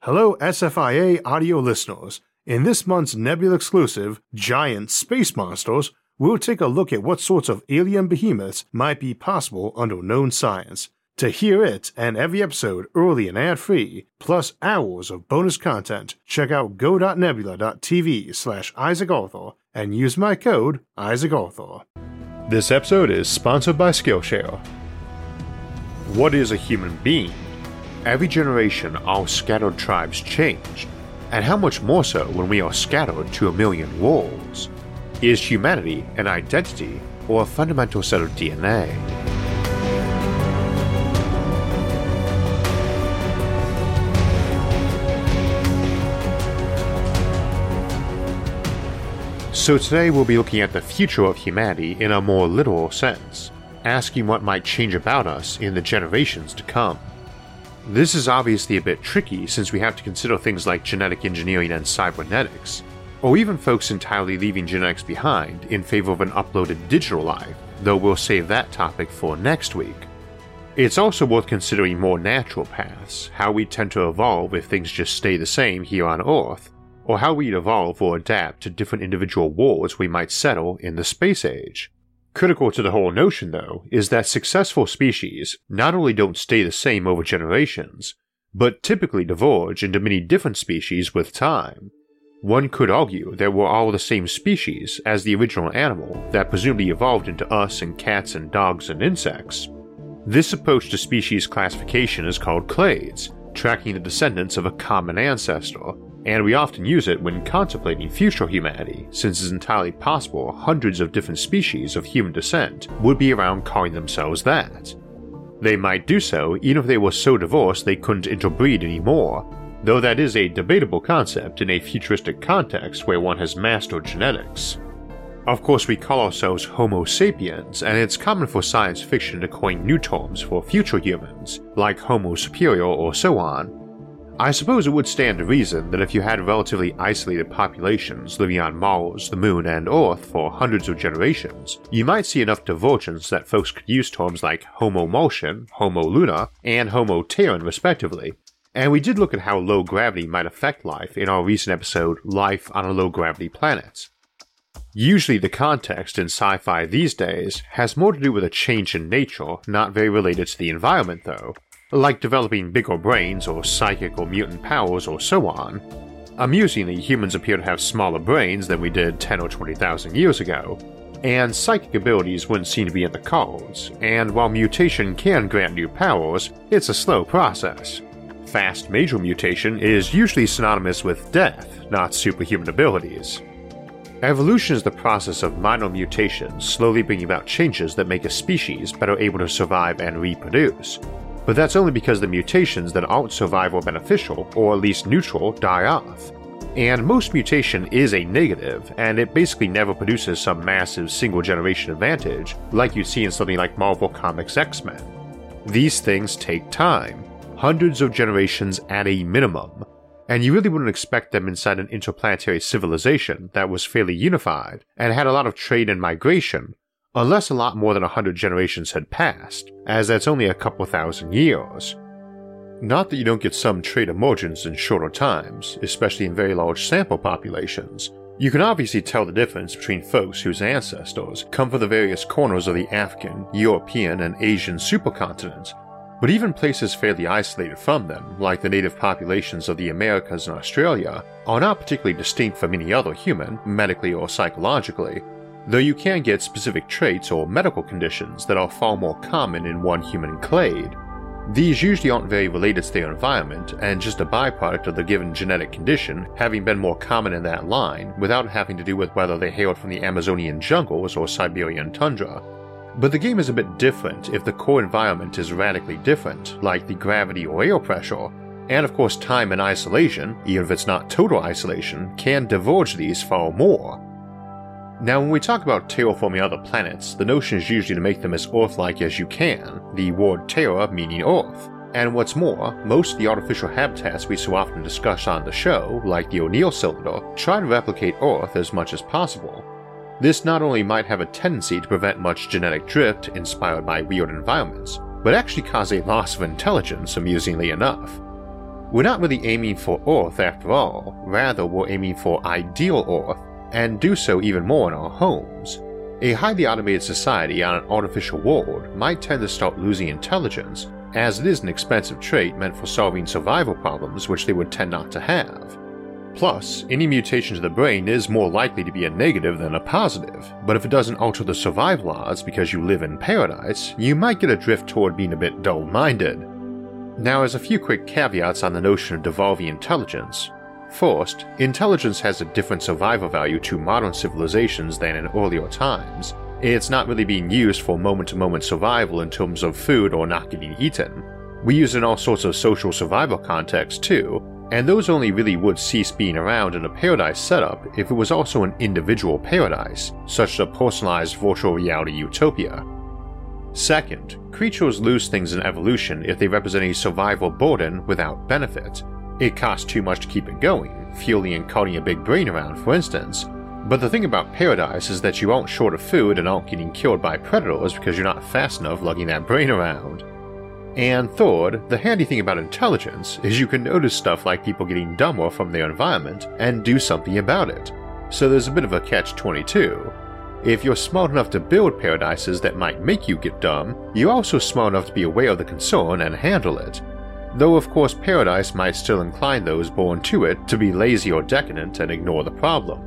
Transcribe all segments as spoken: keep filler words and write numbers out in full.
Hello S F I A audio listeners. In this month's Nebula exclusive, Giant Space Monsters, we'll take a look at what sorts of alien behemoths might be possible under known science. To hear it and every episode early and ad-free, plus hours of bonus content, check out go.nebula.tv slash Isaac Arthur and use my code Isaac Arthur. This episode is sponsored by Skillshare. What is a human being? Every generation, our scattered tribes change, and how much more so when we are scattered to a million worlds? Is humanity an identity or a fundamental set of D N A? So today we'll be looking at the future of humanity in a more literal sense, asking what might change about us in the generations to come. This is obviously a bit tricky since we have to consider things like genetic engineering and cybernetics, or even folks entirely leaving genetics behind in favor of an uploaded digital life, though we'll save that topic for next week. It's also worth considering more natural paths, how we tend to evolve if things just stay the same here on Earth, or how we'd evolve or adapt to different individual worlds we might settle in the space age. Critical to the whole notion, though, is that successful species not only don't stay the same over generations, but typically diverge into many different species with time. One could argue that we're all the same species as the original animal that presumably evolved into us and cats and dogs and insects. This approach to species classification is called clades, tracking the descendants of a common ancestor, and we often use it when contemplating future humanity, since it's entirely possible hundreds of different species of human descent would be around calling themselves that. They might do so even if they were so diverse they couldn't interbreed anymore, though that is a debatable concept in a futuristic context where one has mastered genetics. Of course, we call ourselves Homo sapiens, and it's common for science fiction to coin new terms for future humans, like Homo superior or so on. I suppose it would stand to reason that if you had relatively isolated populations living on Mars, the Moon, and Earth for hundreds of generations, you might see enough divergence that folks could use terms like Homo Martian, Homo Lunar, and Homo Terran respectively. And we did look at how low gravity might affect life in our recent episode, Life on a Low Gravity Planet. Usually the context in sci-fi these days has more to do with a change in nature, not very related to the environment though, like developing bigger brains or psychic or mutant powers or so on. Amusingly, humans appear to have smaller brains than we did ten or twenty thousand years ago, and psychic abilities wouldn't seem to be in the cards, and while mutation can grant new powers, it's a slow process. Fast major mutation is usually synonymous with death, not superhuman abilities. Evolution is the process of minor mutations slowly bringing about changes that make a species better able to survive and reproduce. But that's only because the mutations that aren't survival beneficial, or at least neutral, die off. And most mutation is a negative, and it basically never produces some massive single-generation advantage, like you'd see in something like Marvel Comics' X-Men. These things take time, hundreds of generations at a minimum, and you really wouldn't expect them inside an interplanetary civilization that was fairly unified, and had a lot of trade and migration, unless a lot more than a hundred generations had passed, as that's only a couple thousand years. Not that you don't get some trait emergence in shorter times, especially in very large sample populations. You can obviously tell the difference between folks whose ancestors come from the various corners of the African, European, and Asian supercontinents, but even places fairly isolated from them, like the native populations of the Americas and Australia, are not particularly distinct from any other human, medically or psychologically, though you can get specific traits or medical conditions that are far more common in one human clade. These usually aren't very related to their environment, and just a byproduct of the given genetic condition having been more common in that line, without having to do with whether they hailed from the Amazonian jungles or Siberian tundra. But the game is a bit different if the core environment is radically different, like the gravity or air pressure, and of course time and isolation, even if it's not total isolation, can diverge these far more. Now, when we talk about terraforming other planets, the notion is usually to make them as Earth-like as you can, the word terra meaning Earth. And what's more, most of the artificial habitats we so often discuss on the show, like the O'Neill cylinder, try to replicate Earth as much as possible. This not only might have a tendency to prevent much genetic drift inspired by weird environments, but actually cause a loss of intelligence, amusingly enough. We're not really aiming for Earth after all, rather we're aiming for ideal Earth, and do so even more in our homes. A highly automated society on an artificial world might tend to start losing intelligence, as it is an expensive trait meant for solving survival problems which they would tend not to have. Plus, any mutation to the brain is more likely to be a negative than a positive, but if it doesn't alter the survival odds because you live in paradise, you might get a drift toward being a bit dull-minded. Now, as a few quick caveats on the notion of devolving intelligence. First, intelligence has a different survival value to modern civilizations than in earlier times. It's not really being used for moment-to-moment survival in terms of food or not getting eaten. We use it in all sorts of social survival contexts too, and those only really would cease being around in a paradise setup if it was also an individual paradise, such as a personalized virtual reality utopia. Second, creatures lose things in evolution if they represent a survival burden without benefit. It costs too much to keep it going, fueling and carting a big brain around for instance. But the thing about paradise is that you aren't short of food and aren't getting killed by predators because you're not fast enough lugging that brain around. And third, the handy thing about intelligence is you can notice stuff like people getting dumber from their environment and do something about it. So there's a bit of a catch twenty-two. If you're smart enough to build paradises that might make you get dumb, you're also smart enough to be aware of the concern and handle it. Though of course paradise might still incline those born to it to be lazy or decadent and ignore the problem.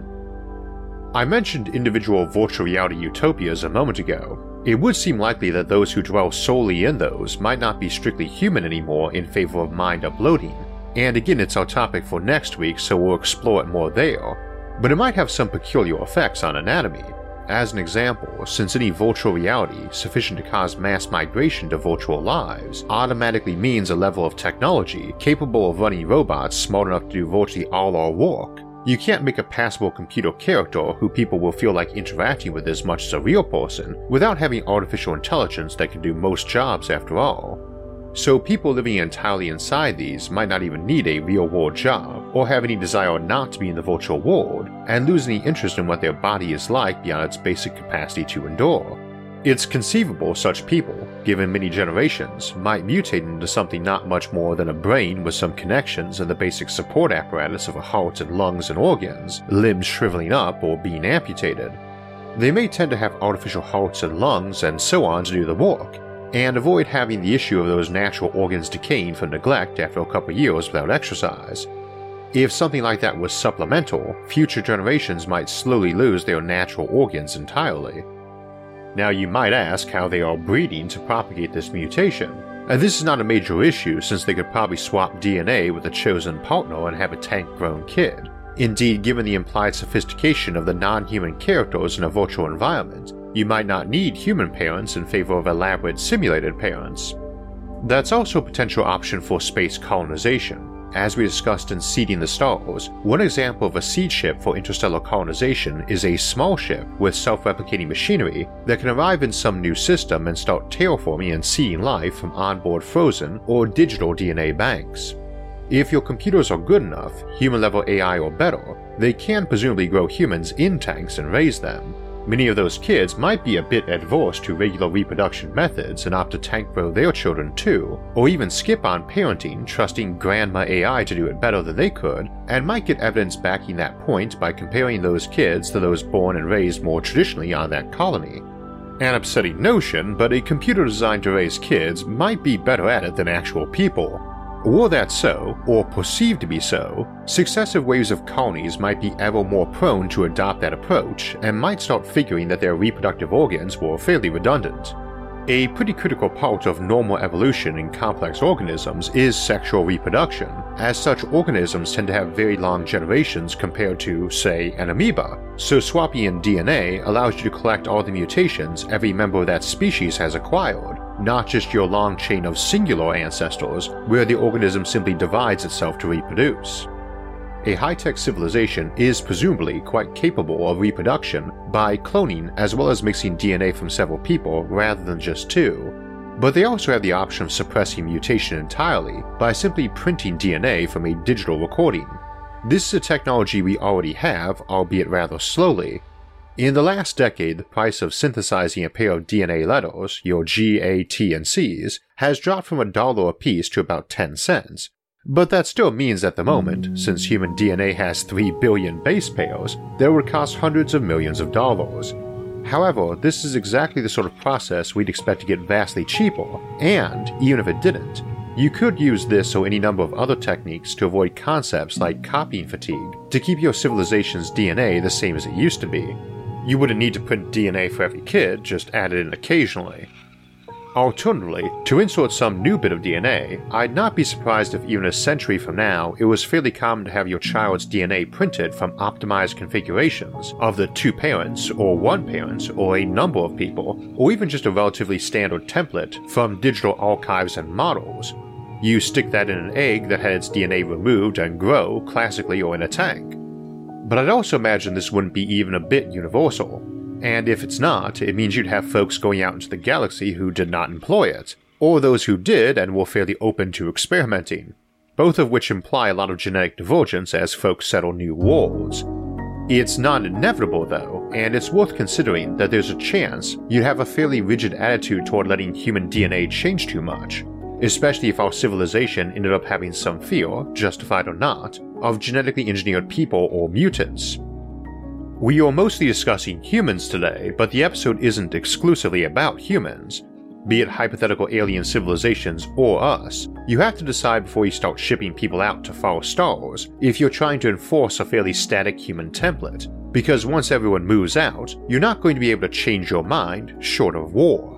I mentioned individual virtual reality utopias a moment ago. It would seem likely that those who dwell solely in those might not be strictly human anymore in favor of mind uploading, and again it's our topic for next week so we'll explore it more there, but it might have some peculiar effects on anatomy. As an example, since any virtual reality sufficient to cause mass migration to virtual lives automatically means a level of technology capable of running robots smart enough to do virtually all our work, you can't make a passable computer character who people will feel like interacting with as much as a real person without having artificial intelligence that can do most jobs after all. So people living entirely inside these might not even need a real-world job, or have any desire not to be in the virtual world, and lose any interest in what their body is like beyond its basic capacity to endure. It's conceivable such people, given many generations, might mutate into something not much more than a brain with some connections and the basic support apparatus of a heart and lungs and organs, limbs shriveling up or being amputated. They may tend to have artificial hearts and lungs and so on to do the work, and avoid having the issue of those natural organs decaying from neglect after a couple years without exercise. If something like that was supplemental, future generations might slowly lose their natural organs entirely. Now you might ask how they are breeding to propagate this mutation, and this is not a major issue since they could probably swap D N A with a chosen partner and have a tank-grown kid. Indeed, given the implied sophistication of the non-human characters in a virtual environment, you might not need human parents in favor of elaborate simulated parents. That's also a potential option for space colonization. As we discussed in Seeding the Stars, one example of a seed ship for interstellar colonization is a small ship with self-replicating machinery that can arrive in some new system and start terraforming and seeding life from onboard frozen or digital D N A banks. If your computers are good enough, human-level A I or better, they can presumably grow humans in tanks and raise them. Many of those kids might be a bit adverse to regular reproduction methods and opt to tank grow their children too, or even skip on parenting, trusting grandma A I to do it better than they could, and might get evidence backing that point by comparing those kids to those born and raised more traditionally on that colony. An upsetting notion, but a computer designed to raise kids might be better at it than actual people. Were that so, or perceived to be so, successive waves of colonies might be ever more prone to adopt that approach and might start figuring that their reproductive organs were fairly redundant. A pretty critical part of normal evolution in complex organisms is sexual reproduction, as such organisms tend to have very long generations compared to, say, an amoeba, so swapping in D N A allows you to collect all the mutations every member of that species has acquired, not just your long chain of singular ancestors where the organism simply divides itself to reproduce. A high-tech civilization is presumably quite capable of reproduction by cloning as well as mixing D N A from several people rather than just two, but they also have the option of suppressing mutation entirely by simply printing D N A from a digital recording. This is a technology we already have, albeit rather slowly. In the last decade, the price of synthesizing a pair of D N A letters, your G, A, T, and Cs, has dropped from a dollar apiece to about ten cents. But that still means at the moment, since human D N A has three billion base pairs, that would cost hundreds of millions of dollars. However, this is exactly the sort of process we'd expect to get vastly cheaper, and, even if it didn't, you could use this or any number of other techniques to avoid concepts like copying fatigue to keep your civilization's D N A the same as it used to be. You wouldn't need to print D N A for every kid, just add it in occasionally. Alternatively, to insert some new bit of D N A, I'd not be surprised if even a century from now it was fairly common to have your child's D N A printed from optimized configurations of the two parents, or one parent, or a number of people, or even just a relatively standard template from digital archives and models. You stick that in an egg that had its D N A removed and grow, classically, or in a tank. But I'd also imagine this wouldn't be even a bit universal. And if it's not, it means you'd have folks going out into the galaxy who did not employ it, or those who did and were fairly open to experimenting, both of which imply a lot of genetic divergence as folks settle new worlds. It's not inevitable though, and it's worth considering that there's a chance you'd have a fairly rigid attitude toward letting human D N A change too much, especially if our civilization ended up having some fear, justified or not, of genetically engineered people or mutants. We are mostly discussing humans today, but the episode isn't exclusively about humans. Be it hypothetical alien civilizations or us, you have to decide before you start shipping people out to far stars if you're trying to enforce a fairly static human template, because once everyone moves out, you're not going to be able to change your mind short of war.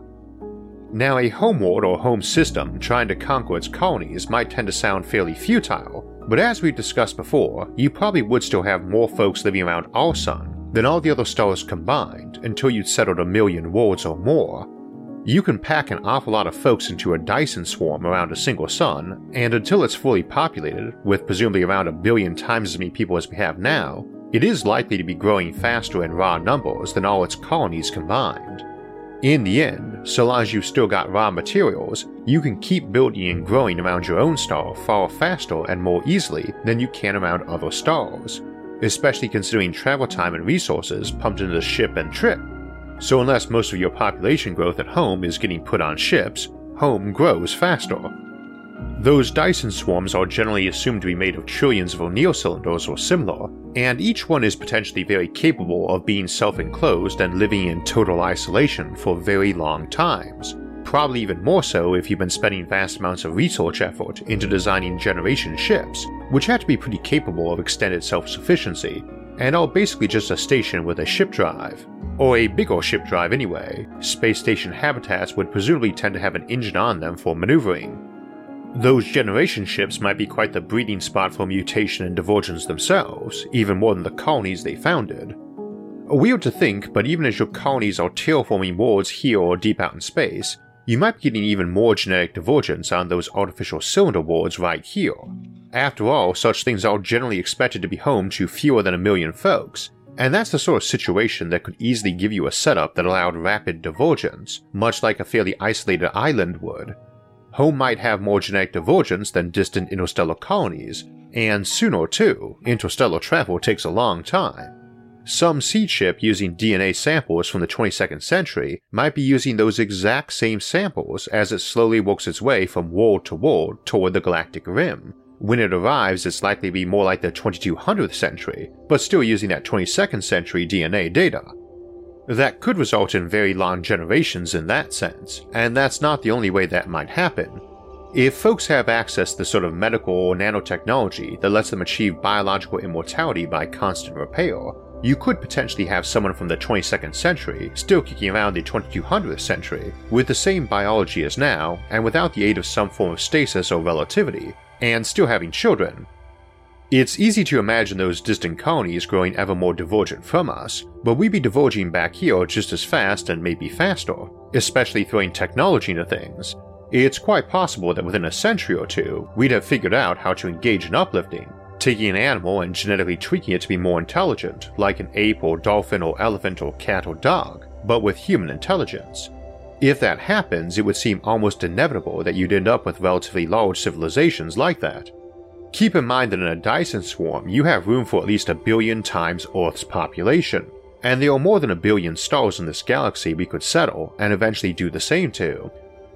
Now, a homeworld or home system trying to conquer its colonies might tend to sound fairly futile, but as we've discussed before, you probably would still have more folks living around our sun than all the other stars combined until you'd settled a million worlds or more. You can pack an awful lot of folks into a Dyson swarm around a single sun, and until it's fully populated, with presumably around a billion times as many people as we have now, it is likely to be growing faster in raw numbers than all its colonies combined. In the end, so long as you've still got raw materials, you can keep building and growing around your own star far faster and more easily than you can around other stars, especially considering travel time and resources pumped into the ship and trip. So unless most of your population growth at home is getting put on ships, home grows faster. Those Dyson swarms are generally assumed to be made of trillions of O'Neill cylinders or similar, and each one is potentially very capable of being self-enclosed and living in total isolation for very long times, probably even more so if you've been spending vast amounts of research effort into designing generation ships, which have to be pretty capable of extended self-sufficiency, and are basically just a station with a ship drive. Or a bigger ship drive anyway. Space station habitats would presumably tend to have an engine on them for maneuvering. Those generation ships might be quite the breeding spot for mutation and divergence themselves, even more than the colonies they founded. Weird to think, but even as your colonies are terraforming worlds here or deep out in space, you might be getting even more genetic divergence on those artificial cylinder worlds right here. After all, such things are generally expected to be home to fewer than a million folks, and that's the sort of situation that could easily give you a setup that allowed rapid divergence, much like a fairly isolated island would. Home might have more genetic divergence than distant interstellar colonies, and sooner too, interstellar travel takes a long time. Some seed ship using D N A samples from the twenty-second century might be using those exact same samples as it slowly works its way from world to world toward the galactic rim. When it arrives, it's likely to be more like the twenty-two hundredth century, but still using that twenty-second century D N A data. That could result in very long generations in that sense, and that's not the only way that might happen. If folks have access to the sort of medical or nanotechnology that lets them achieve biological immortality by constant repair, you could potentially have someone from the twenty-second century still kicking around the twenty-two hundredth century with the same biology as now and without the aid of some form of stasis or relativity, and still having children. It's easy to imagine those distant colonies growing ever more divergent from us, but we'd be diverging back here just as fast and maybe faster, especially throwing technology into things. It's quite possible that within a century or two, we'd have figured out how to engage in uplifting, taking an animal and genetically tweaking it to be more intelligent, like an ape or dolphin or elephant or cat or dog, but with human intelligence. If that happens, it would seem almost inevitable that you'd end up with relatively large civilizations like that. Keep in mind that in a Dyson swarm, you have room for at least a billion times Earth's population, and there are more than a billion stars in this galaxy we could settle and eventually do the same to.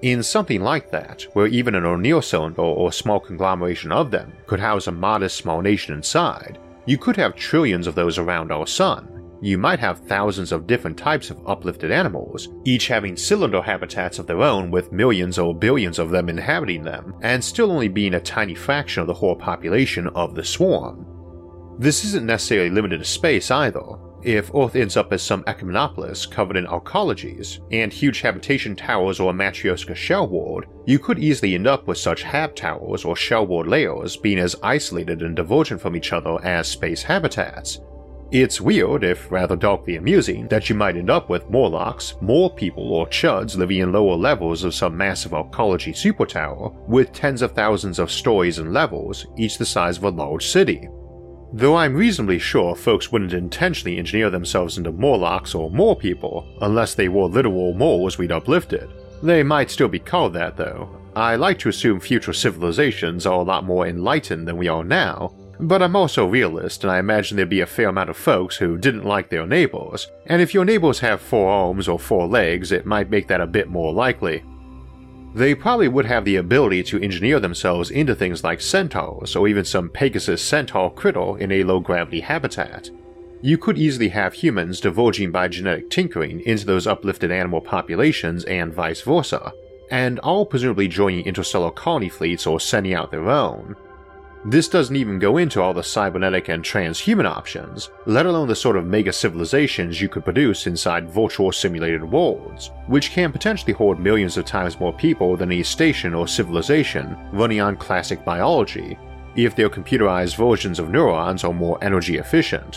In something like that, where even an O'Neill cylinder or small conglomeration of them could house a modest small nation inside, you could have trillions of those around our sun. You might have thousands of different types of uplifted animals, each having cylinder habitats of their own with millions or billions of them inhabiting them, and still only being a tiny fraction of the whole population of the swarm. This isn't necessarily limited to space either. If Earth ends up as some echinopolis covered in arcologies, and huge habitation towers or a Matryoshka shell ward, you could easily end up with such hab towers or shell ward layers being as isolated and divergent from each other as space habitats. It's weird, if rather darkly amusing, that you might end up with Morlocks, more people or chuds living in lower levels of some massive arcology supertower, with tens of thousands of stories and levels, each the size of a large city. Though I'm reasonably sure folks wouldn't intentionally engineer themselves into Morlocks or more people, unless they were literal moles we'd uplifted. They might still be called that though. I like to assume future civilizations are a lot more enlightened than we are now, but I'm also a realist and I imagine there'd be a fair amount of folks who didn't like their neighbors, and if your neighbors have four arms or four legs, it might make that a bit more likely. They probably would have the ability to engineer themselves into things like centaurs or even some Pegasus centaur critter in a low-gravity habitat. You could easily have humans diverging by genetic tinkering into those uplifted animal populations and vice versa, and all presumably joining interstellar colony fleets or sending out their own. This doesn't even go into all the cybernetic and transhuman options, let alone the sort of mega civilizations you could produce inside virtual simulated worlds, which can potentially hold millions of times more people than any station or civilization running on classic biology, if their computerized versions of neurons are more energy efficient.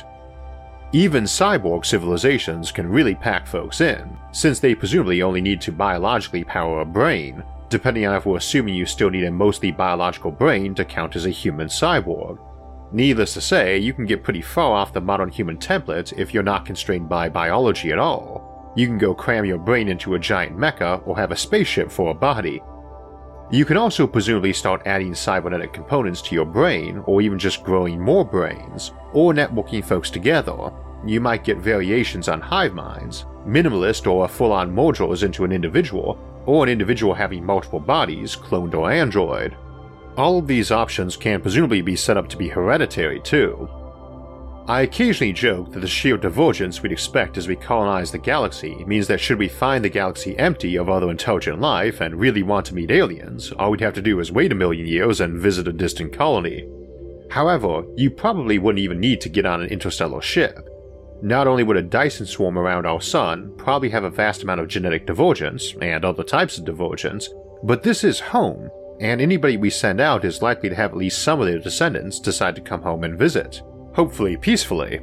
Even cyborg civilizations can really pack folks in, since they presumably only need to biologically power a brain, depending on if we're assuming you still need a mostly biological brain to count as a human cyborg. Needless to say, you can get pretty far off the modern human template if you're not constrained by biology at all. You can go cram your brain into a giant mecha or have a spaceship for a body. You can also presumably start adding cybernetic components to your brain, or even just growing more brains, or networking folks together. You might get variations on hive minds, minimalist or full-on mergers into an individual, or an individual having multiple bodies, cloned or android. All of these options can presumably be set up to be hereditary too. I occasionally joke that the sheer divergence we'd expect as we colonize the galaxy means that should we find the galaxy empty of other intelligent life and really want to meet aliens, all we'd have to do is wait a million years and visit a distant colony. However, you probably wouldn't even need to get on an interstellar ship. Not only would a Dyson swarm around our sun probably have a vast amount of genetic divergence, and other types of divergence, but this is home, and anybody we send out is likely to have at least some of their descendants decide to come home and visit, hopefully peacefully.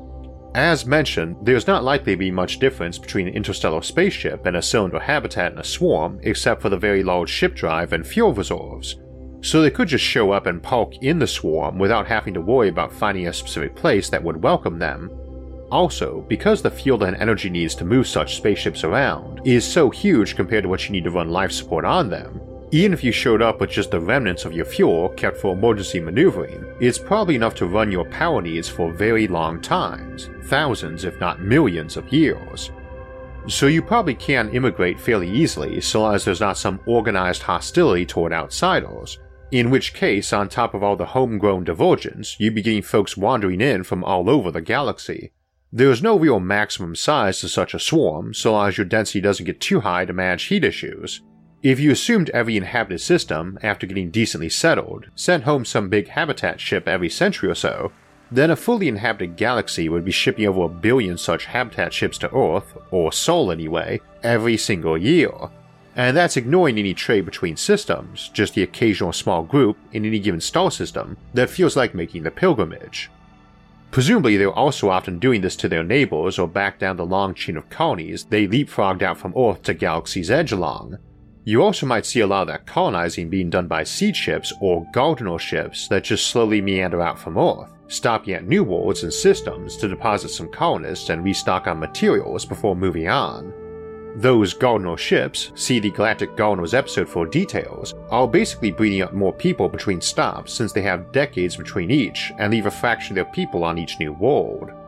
As mentioned, there's not likely to be much difference between an interstellar spaceship and a cylinder habitat in a swarm except for the very large ship drive and fuel reserves, so they could just show up and park in the swarm without having to worry about finding a specific place that would welcome them. Also, because the fuel and energy needs to move such spaceships around is so huge compared to what you need to run life support on them, even if you showed up with just the remnants of your fuel kept for emergency maneuvering, it's probably enough to run your power needs for very long times, thousands if not millions of years. So you probably can immigrate fairly easily so long as there's not some organized hostility toward outsiders, in which case on top of all the homegrown divergence, you'd be getting folks wandering in from all over the galaxy. There is no real maximum size to such a swarm, so long as your density doesn't get too high to manage heat issues. If you assumed every inhabited system, after getting decently settled, sent home some big habitat ship every century or so, then a fully inhabited galaxy would be shipping over a billion such habitat ships to Earth, or Sol anyway, every single year. And that's ignoring any trade between systems, just the occasional small group in any given star system that feels like making the pilgrimage. Presumably they're also often doing this to their neighbors or back down the long chain of colonies they leapfrogged out from Earth to Galaxy's edge along. You also might see a lot of that colonizing being done by seed ships or gardener ships that just slowly meander out from Earth, stopping at new worlds and systems to deposit some colonists and restock on materials before moving on. Those gardener ships, see the Galactic Gardeners episode for details, are basically breeding up more people between stops since they have decades between each and leave a fraction of their people on each new world.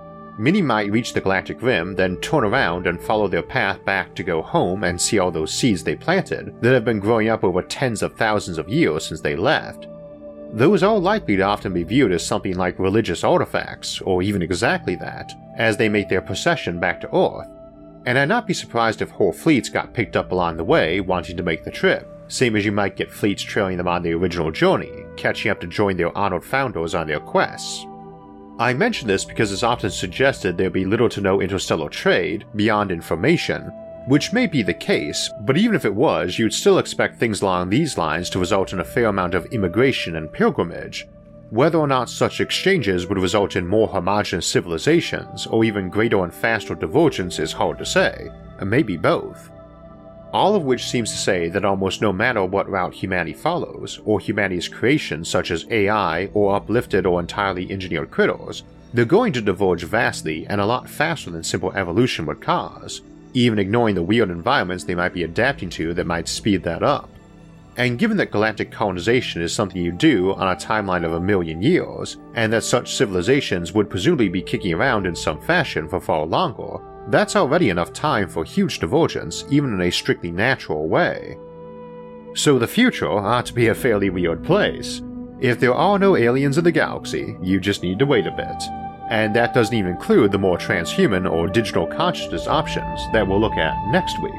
many might reach the galactic rim, then turn around and follow their path back to go home and see all those seeds they planted that have been growing up over tens of thousands of years since they left. Those are likely to often be viewed as something like religious artifacts, or even exactly that, as they make their procession back to Earth. And I'd not be surprised if whole fleets got picked up along the way wanting to make the trip, same as you might get fleets trailing them on the original journey, catching up to join their honored founders on their quests. I mention this because it's often suggested there be little to no interstellar trade beyond information, which may be the case, but even if it was, you'd still expect things along these lines to result in a fair amount of immigration and pilgrimage. Whether or not such exchanges would result in more homogeneous civilizations, or even greater and faster divergence is hard to say, and maybe both. All of which seems to say that almost no matter what route humanity follows, or humanity's creations such as A I or uplifted or entirely engineered critters, they're going to diverge vastly and a lot faster than simple evolution would cause, even ignoring the weird environments they might be adapting to that might speed that up. And given that galactic colonization is something you do on a timeline of a million years, and that such civilizations would presumably be kicking around in some fashion for far longer, that's already enough time for huge divergence even in a strictly natural way. So the future ought to be a fairly weird place. If there are no aliens in the galaxy, you just need to wait a bit. And that doesn't even include the more transhuman or digital consciousness options that we'll look at next week.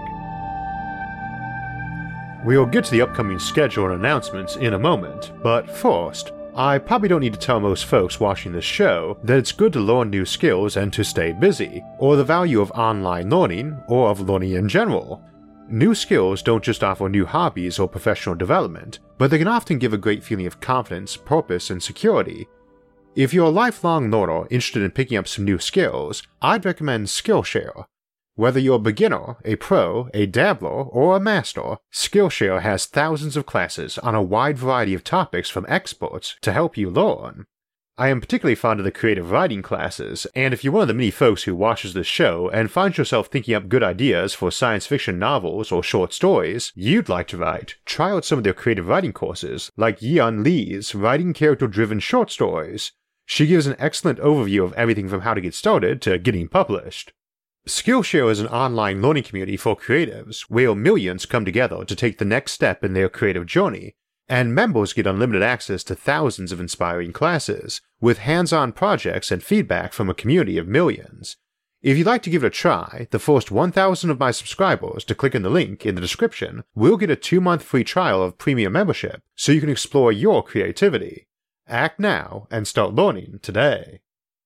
We'll get to the upcoming schedule and announcements in a moment, but first, I probably don't need to tell most folks watching this show that it's good to learn new skills and to stay busy, or the value of online learning, or of learning in general. New skills don't just offer new hobbies or professional development, but they can often give a great feeling of confidence, purpose, and security. If you're a lifelong learner interested in picking up some new skills, I'd recommend Skillshare. Whether you're a beginner, a pro, a dabbler, or a master, Skillshare has thousands of classes on a wide variety of topics from experts to help you learn. I am particularly fond of the creative writing classes, and if you're one of the many folks who watches this show and finds yourself thinking up good ideas for science fiction novels or short stories you'd like to write, try out some of their creative writing courses, like Yeon Lee's Writing Character-Driven Short Stories. She gives an excellent overview of everything from how to get started to getting published. Skillshare is an online learning community for creatives where millions come together to take the next step in their creative journey, and members get unlimited access to thousands of inspiring classes, with hands-on projects and feedback from a community of millions. If you'd like to give it a try, the first one thousand of my subscribers to click in the link in the description will get a two-month free trial of premium membership so you can explore your creativity. Act now and start learning today.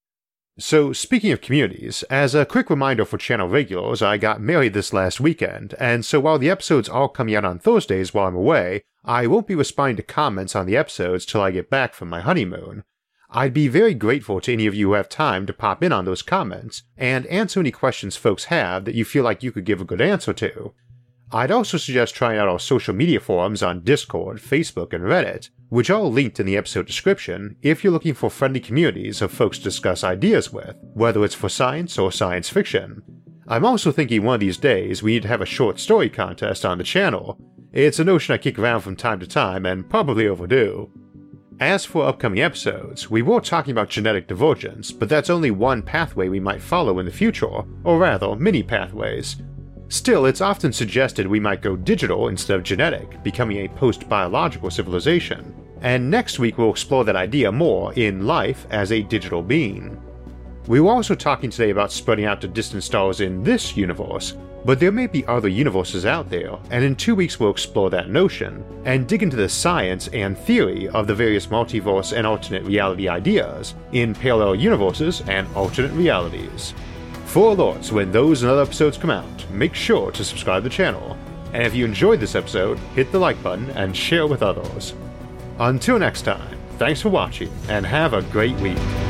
So, speaking of communities, as a quick reminder for channel regulars, I got married this last weekend, and so while the episodes are coming out on Thursdays while I'm away, I won't be responding to comments on the episodes till I get back from my honeymoon. I'd be very grateful to any of you who have time to pop in on those comments, and answer any questions folks have that you feel like you could give a good answer to. I'd also suggest trying out our social media forums on Discord, Facebook, and Reddit, which are all linked in the episode description if you're looking for friendly communities of folks to discuss ideas with, whether it's for science or science fiction. I'm also thinking one of these days we need to have a short story contest on the channel. It's a notion I kick around from time to time and probably overdue. As for upcoming episodes, we were talking about genetic divergence, but that's only one pathway we might follow in the future, or rather, many pathways. Still, it's often suggested we might go digital instead of genetic, becoming a post-biological civilization, and next week we'll explore that idea more in Life as a Digital Being. We were also talking today about spreading out to distant stars in this universe, but there may be other universes out there, and in two weeks we'll explore that notion, and dig into the science and theory of the various multiverse and alternate reality ideas in parallel universes and alternate realities. For alerts when those and other episodes come out, make sure to subscribe to the channel, and if you enjoyed this episode, hit the like button and share with others. Until next time, thanks for watching, and have a great week.